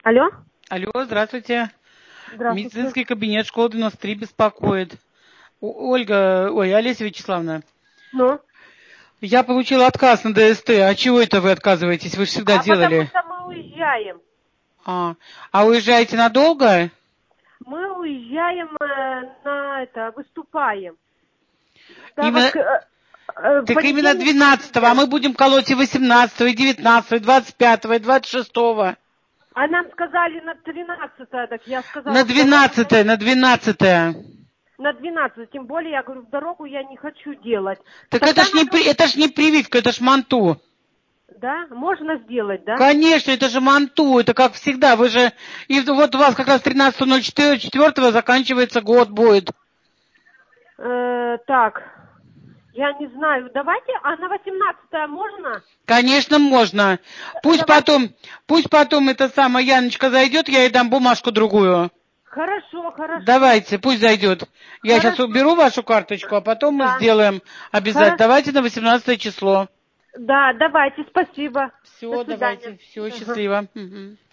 Алло? Алло, здравствуйте. Здравствуйте. Медицинский кабинет школы 93 беспокоит. Олеся Вячеславовна. Ну? Я получила отказ на ДСТ. А чего это вы отказываетесь? Вы же всегда Потому делали. что мы уезжаем. А уезжаете надолго? Мы уезжаем выступаем. Да, Именно, в так именно понедельник 12-го, а мы будем колоть и 18-го, и 19-го, и 25-го, и 26-го. А нам сказали на 13-е, так я сказала, На в дорогу 12-е, на 12-е. на 12-е. Тем более, я говорю, в дорогу я не хочу делать. Так Тогда это ж не прививка, это ж манту. Да? Можно сделать, да? Конечно, это же манту, это как всегда. Вы же... И вот у вас как раз 13.04 заканчивается год будет. Так, я не знаю. Давайте, а на 18-е можно? Конечно, можно. Пусть Давайте. потом эта самая Яночка зайдет, я ей дам бумажку другую. Хорошо, хорошо. Давайте, пусть зайдет. Я сейчас Хорошо. уберу вашу карточку, а потом мы Да. сделаем обязательно. Хорошо. Давайте на 18 число. Да, давайте, спасибо. До Все, свидания. давайте. Все, Ага. счастливо. Угу.